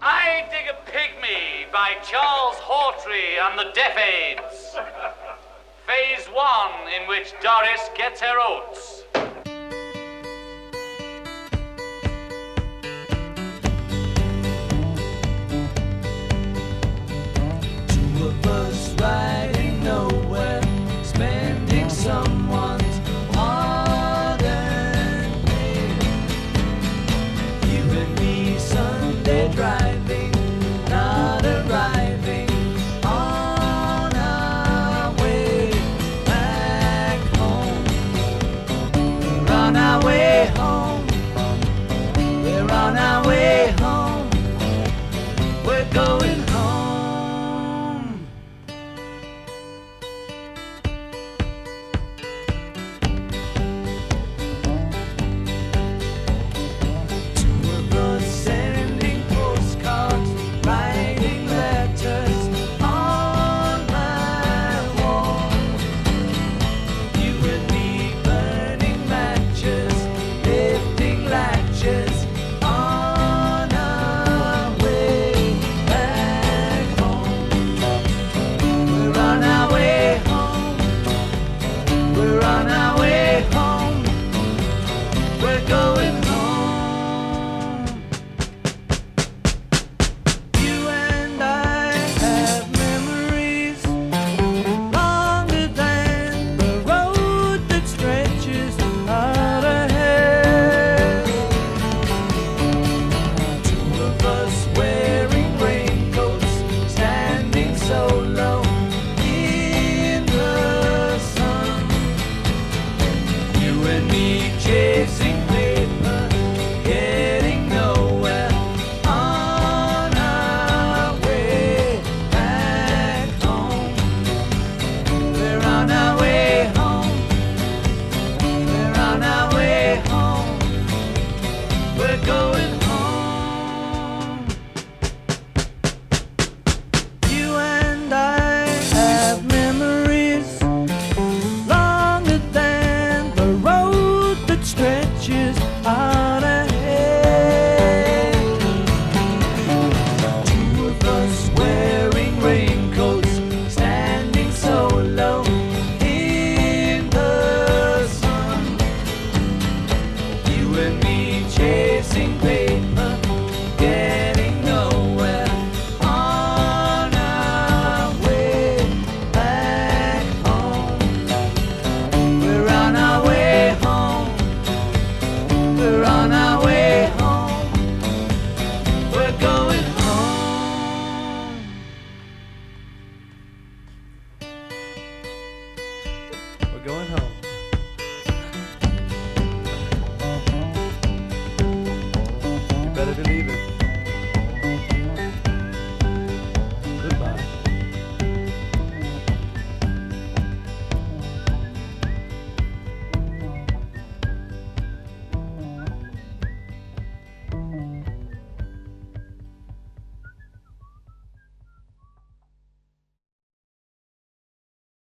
I Dig a Pygmy by Charles Hawtrey and the Deaf Aids. Phase 1, in which Doris gets her oats. Two of us riding nowhere, spending someone's hard-earned pay. You and me Sunday driving, not arriving on our way back home. We're on our way home. We're on our way home. We're going home. Chasing paper, getting nowhere, on our way back home. We're on our way home. We're on our way home. We're going home. You and I have memories longer than the road that stretches out ahead. Two of us wearing raincoats, standing so low in the sun. You and me chasing paper, getting nowhere, on our way back home. We're on our way home. We're on our way home. We're going home. We're going home.